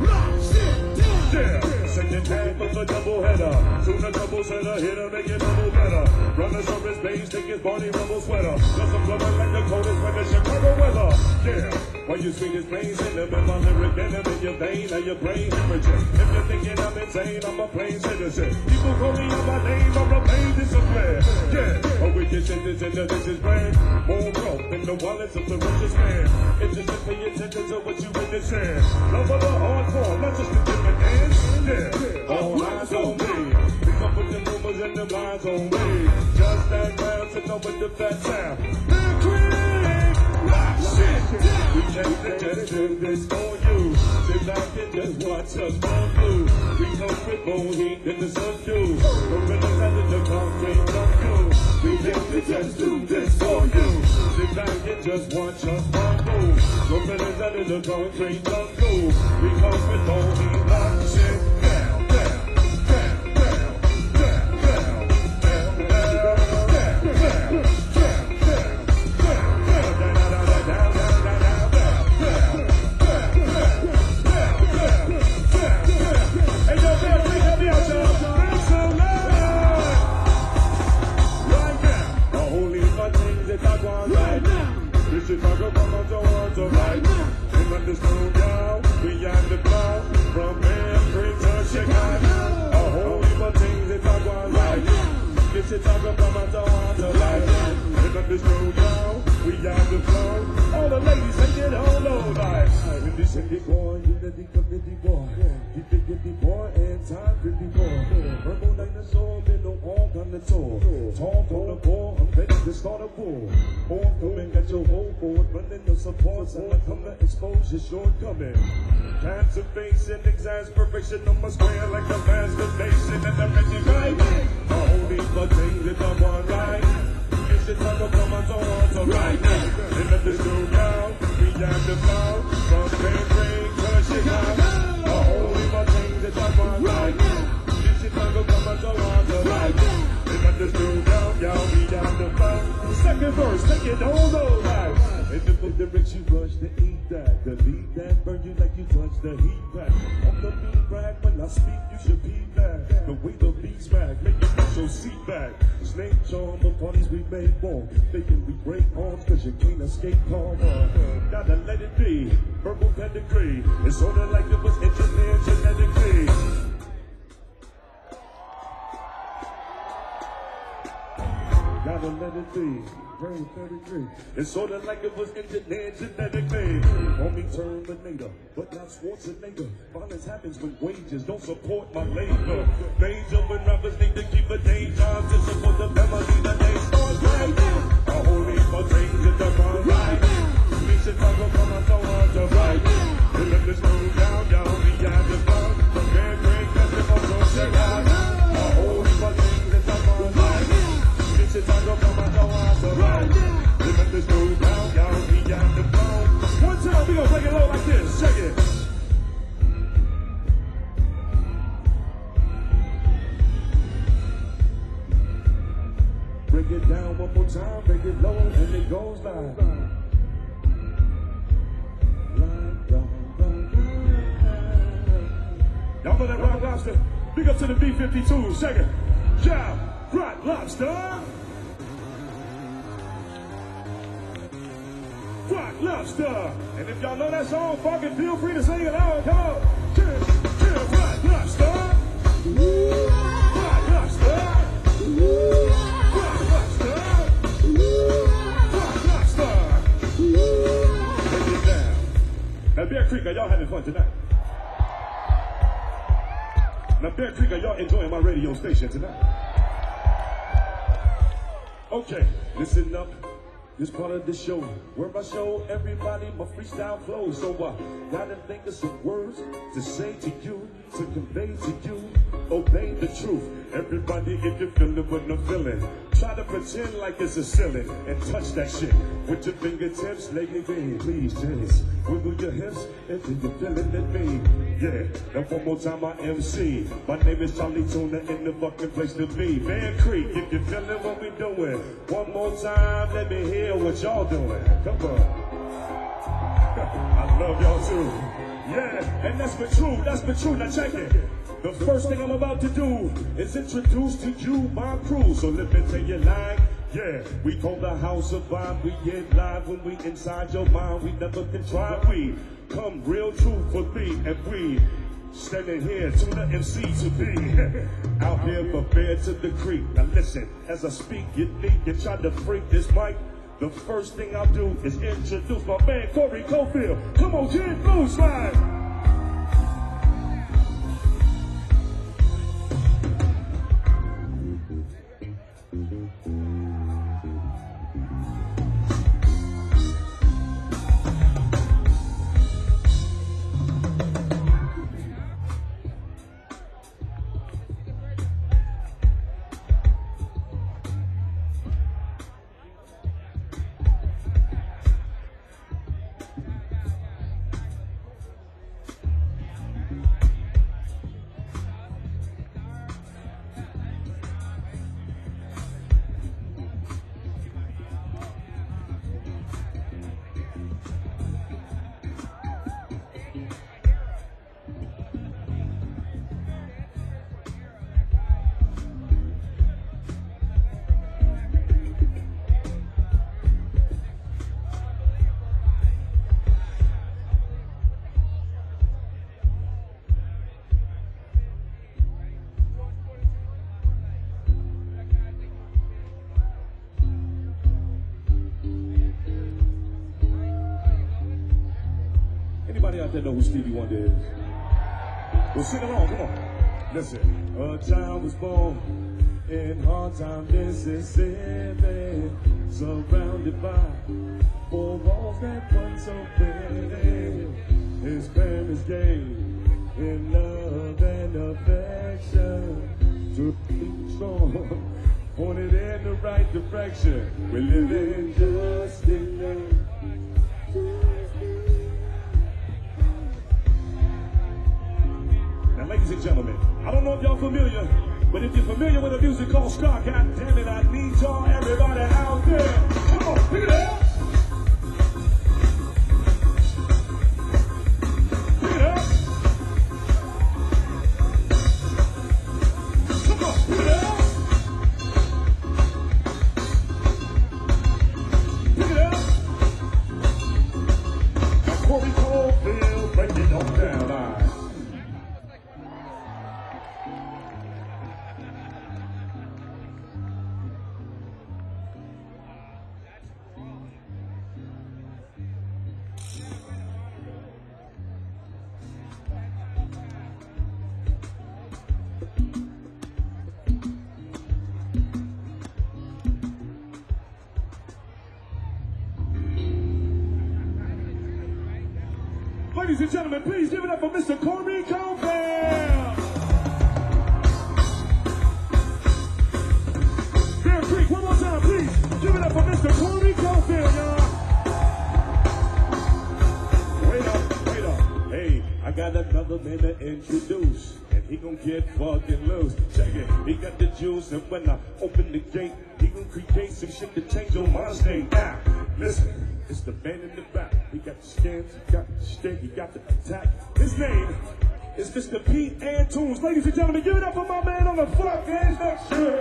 S3: Yeah, second time of the double header. Soon a double setter, hit her, make it double better. Runners on his base, take his body rumble sweater. Does some blowing like the coldest when the Chicago weather. Yeah, while you swing his brains in them, in my lyric venom in your vein, or your brain hemorrhaging. If you're thinking I'm insane, I'm a plain citizen. People call me out my name, I'm a plain discipline. Yeah, a wicked sentence into this is brand. More growth than the wallets of the richest man. It's just to pay attention to what you witnessing. Love of a hard form, not just a different end. Yeah, all eyes on me. Pick up with the rumors and the lines on me. Just that round, sitting up with the fat sound. Bear Creek! Rock shit! We came to just do this for you. Sit back and just watch us run through. We come with more heat than the sun do. We're running out in the concrete jungle. We came to just do this for you. Sit back and just watch us run through. We're running out in the concrete jungle. We come with more heat. Rock shit! Down, down, down, down, down, down, down, down, down, down, Chicago, come on, the world, right now. In the studio, we at the bar, from Bear Creek to Chicago. A whole heap of things that talk about right now. Get Chicago, come on, the world, right now. In the studio, we at the floor. All the ladies, take it all over, right? This city boy, unity committee boy. You think the boy and time pretty boy. Verbal dinosaur, been on all kind of tour. Talk on the ball, I'm ready to start a war. All coming, got your whole board, running the supports, and I come to expose your shortcoming. Cancer face and exasperation on my square like a masturbation, and I'm ready right. I only for things that I want right. You should talk about my thoughts, alright. And let this go down, we down the flow. From Grand Prix, crush it out. I only for things that I want right. You should talk about my thoughts, alright. And let this go down, y'all, we down the flow. Second verse, take it all those right. And the book lyrics you rush to eat that. The lead that burn you like you touch the heat back. On the beat rack, when I speak, you should be back. The way the beats back, make you put your seat back. Snake charm of parties we made warm. Thinking we break arms cause you can't escape karma. Gotta let it be, verbal pedigree. It's sorta like it was engineered genetically. Gotta let it be. Verbal pedigree. It's sorta like it was engineered genetically. Call me Terminator, but not Schwarzenegger. Violence happens when wages don't support my labor. Major when rappers need to keep a day job to support the family that they start right. I only for things that are wrong right. We should talk about my thoughts to right. We let this go down, down, we got the fun. The man break, that's the most on shit out. I only for things that are wrong right. We should talk about my thoughts to right. We let this go down, down, we got the fun. One time we gonna break it low like this, check it. Break it down one more time, break it low, and it goes like line, line, line. Y'all know that Rock Lobster? Big up to the B fifty-two, second. Job, Rock Lobster. Rock Lobster. And if y'all know that song, fucking feel free to sing it out. Come on. Cheers, cheers, Rock Lobster. Rock Lobster. Now, Bear Creek, are y'all having fun tonight? Now, Bear Creek, are y'all enjoying my radio station tonight? Okay, listen up. This part of the show, where I show everybody my freestyle flows. So I gotta think of some words to say to you, to convey to you, obey the truth. Everybody, if you're feeling what I'm feeling, try to pretend like it's a ceiling and touch that shit with your fingertips. Lady, baby, please just wiggle your hips until you're feeling it, me. Yeah, now one more time, I M C. My name is Charlie Tuna, in the fucking place to be. Bear Creek, if you're feeling what we doing, one more time, let me hear what y'all doing. Come on. I love y'all too. Yeah, and that's been true, that's been true. Now check it. The first thing I'm about to do is introduce to you my crew. So let me tell you like, yeah, we call the house of vibe. We get live when we inside your mind. We never contrive. We come real true for me, and we standing here to the M C to be out here prepared to the creek. Now listen, as I speak, you need you try to freak this mic. The first thing I'll do is introduce my man Corey Cofield. Come on, Jen Blue Slide. Anybody out there know who Stevie Wonder is? Well, sing along, come on. Listen. A child was born in hard time, Mississippi, surrounded by four walls that once open. His parents gave in love and affection to be strong, pointed in the right direction. We're living just enough. Now, ladies and gentlemen, I don't know if y'all familiar, but if you're familiar with a music called ska, God damn it, I need y'all, everybody out there. Come on, pick it up. Pick it up. Come on, pick it up. Pick it up. Now, Corey Cofield, break it on down. All right. Ladies and gentlemen, please give it up for Mister Corey Cofield. Bear Creek, one more time, please. Give it up for Mister Corey Cofield, y'all. Wait up, wait up. Hey, I got another man to introduce, and he gon' get fucking loose. Check it, he got the juice, and when I open the gate, he gon' create some shit to change your mind state. Now, listen. It's the man in the back. He got the skins, he got the stick, he got the attack. His name is Mister Pete Antunes. Ladies and gentlemen, give it up for my man on the fuck hands next year.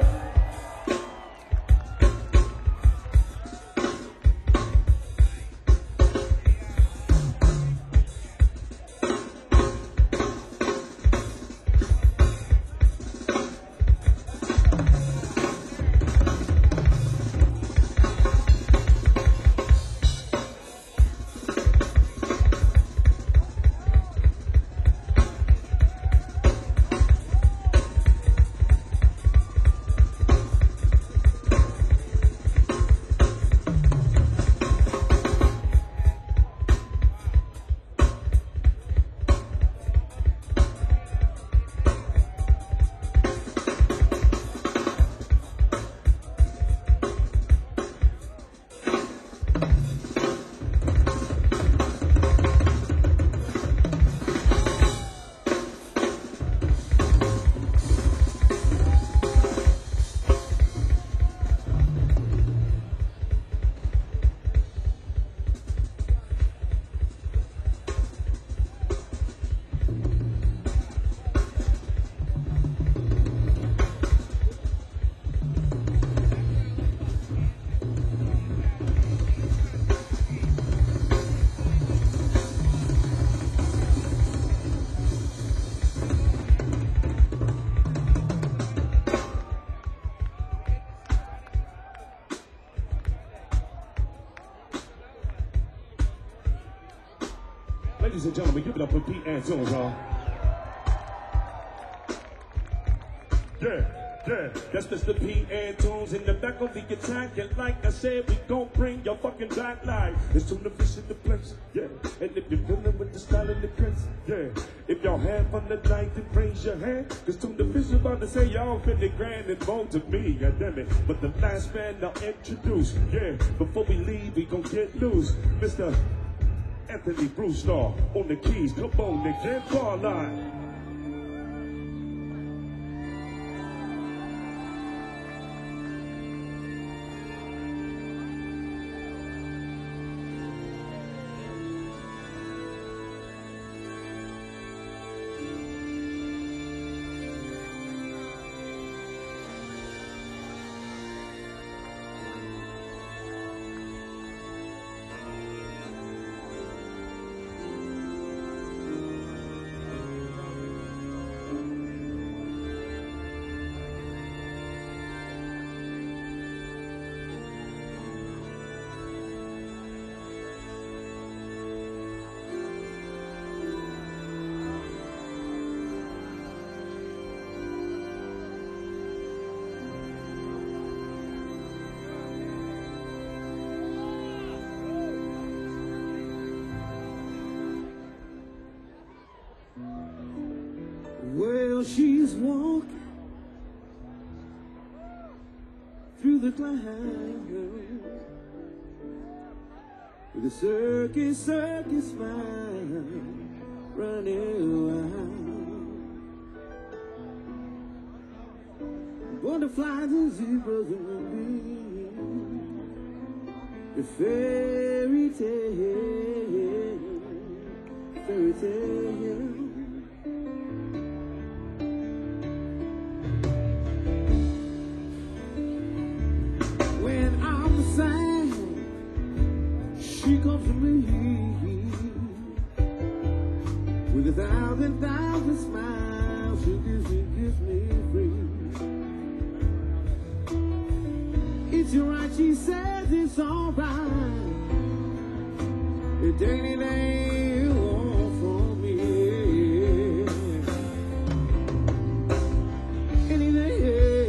S3: Ladies and gentlemen, give it up for Pete Antunes, y'all. Yeah, yeah, that's Mister Pete Antunes in the back of the attack. And like I said, we gon' bring your fucking back life. It's tuna fish in the place, yeah. And if you're feeling with the style of the prince, yeah. If y'all have fun tonight, then raise your hand. Cause tuna fish about to say y'all fifty grand and more to me, god damn it. But the last man I'll introduce, yeah. Before we leave, we gon' get loose. Mister Anthony Brewstar on the keys. Come on, Nick, get far line.
S5: she's walking through the clouds with a circus, circus smile running wild. Butterflies and zebras and the fairy tale, fairy tale. When I'm sad, she comes to me with a thousand, thousand smiles. She gives me, gives me free. It's right, she says it's alright. It's anything you want from me. Anything.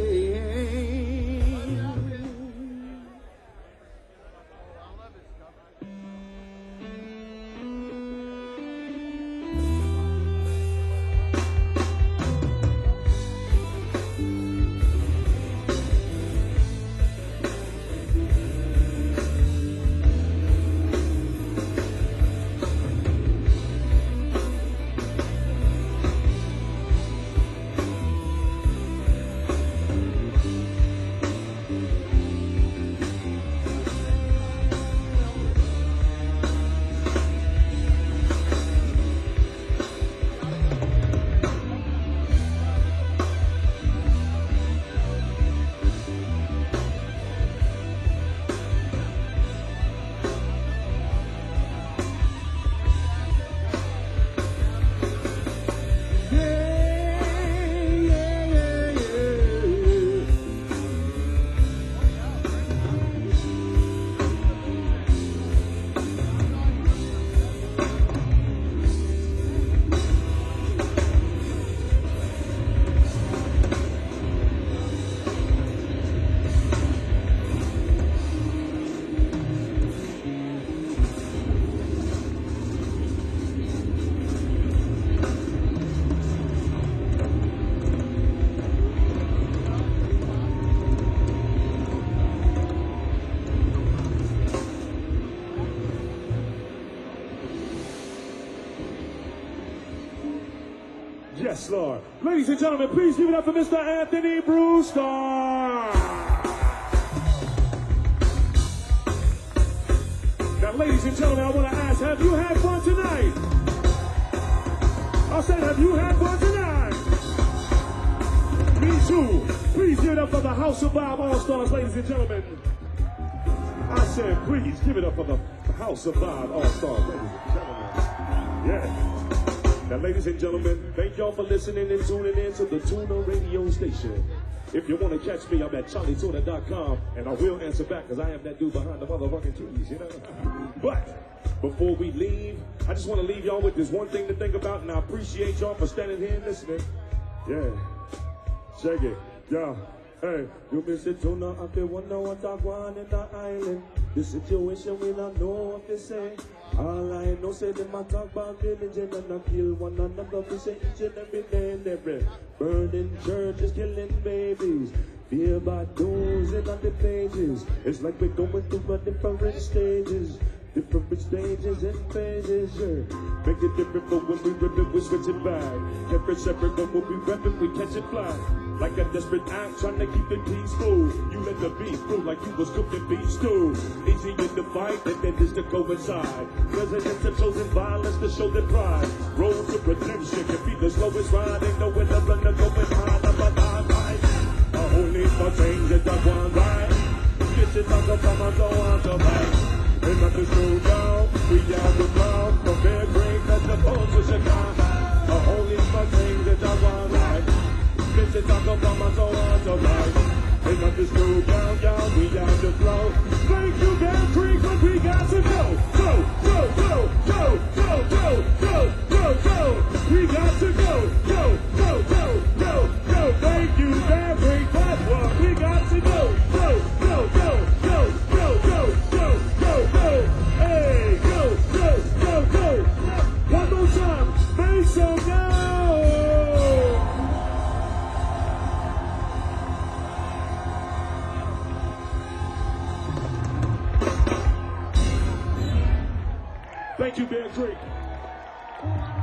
S3: Yes, Lord. Ladies and gentlemen, please give it up for Mister Anthony Brewster. Now, ladies and gentlemen, I want to ask, have you had fun tonight? I said, have you had fun tonight? Me too. Please give it up for the House of Bob All-Stars, ladies and gentlemen. I said, please give it up for the House of Bob All-Stars, ladies and gentlemen. Yeah. Now, ladies and gentlemen, thank y'all for listening and tuning in to the Tuna Radio Station. If you want to catch me, I'm at charlie tuna dot com, and I will answer back because I am that dude behind the motherfucking trees, you know? But before we leave, I just want to leave y'all with this one thing to think about, and I appreciate y'all for standing here and listening. Yeah. Check it. Yeah. Hey, you miss it, Tuna, if they wonder what I want in the island. The situation we don't know what they say. All I know say them a talk about religion and I kill one another. We say each and every day and every burning churches, killing babies. Fear by those in on the pages. It's like we're going through a different stages. Different stages and phases, yeah. Make it different, but when we rip it, we switch it back. Every separate, but when we rep it, we catch it fly. Like a desperate act, trying to keep the peaceful. You let the beast through like you was cooking beef stew. Easy in the fight, and then there's the coincide. Presidents have chosen violence to show their pride. Road to redemption can be the slowest ride. Ain't no winner runner going hard, I'm a hard ride. I only for change that I want right. This is not the time I go on the right. And not to slow down, we are the ground. From their great as the bones of Chicago. A holy for things that I want right. This is not the from us all on the right. And not to slow down, down, we are the flow. Thank you, Bear Creek, but we got to go. Go, go, go, go, go, go, go, go, go. We got to go, go, go, go, go, go. Thank you, Bear Creek, that's what we got to go. Go, go, go, go, go, go, go. Go, hey, go, go, go, go. One more time, make some noise. Thank you, Bear Creek.